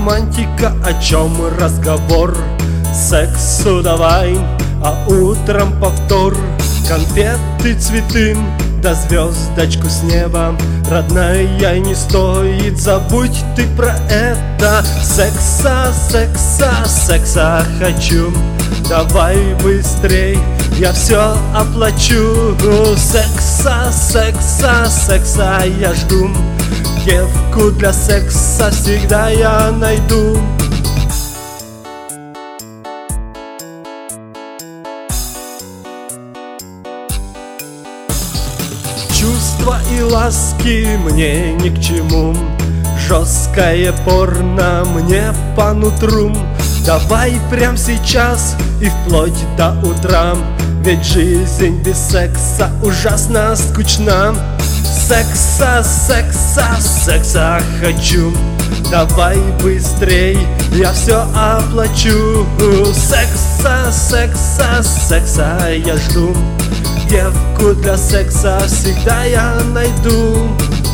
романтика, о чем разговор? Сексу давай, а утром повтор. Конфеты, цветы, да звездочку с неба. Родная, не стоит, забудь ты про это. Секса, секса, секса хочу. Давай быстрей, я все оплачу. Секса, секса, секса я жду. Девку для секса всегда я найду. Чувства и ласки мне ни к чему. Жесткое порно мне по нутру. Давай прям сейчас и вплоть до утра. Ведь жизнь без секса ужасно скучна. Секса, секса, секса хочу. Давай быстрей, я все оплачу. Секса, секса, секса я жду. Девку для секса всегда я найду.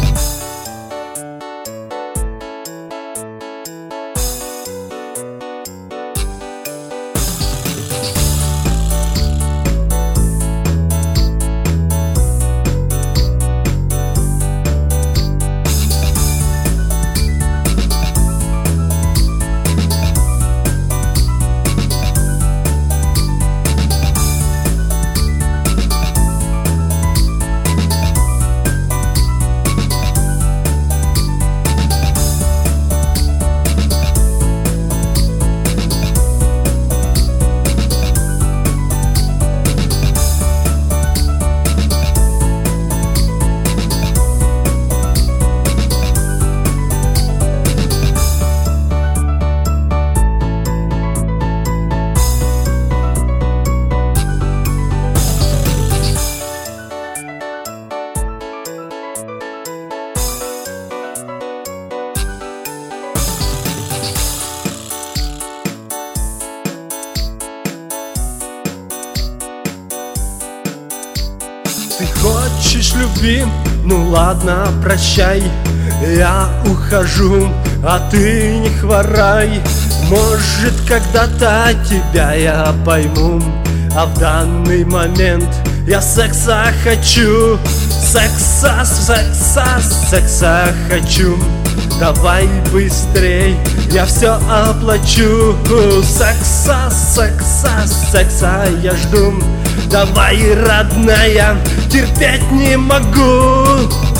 Ты хочешь любви? Ну ладно, прощай, я ухожу, а ты не хворай. Может, когда-то тебя я пойму, а в данный момент я секса хочу. Секса, секса, секса хочу. Давай быстрей, я все оплачу. Секса, секса, секса я жду. Давай, родная, терпеть не могу.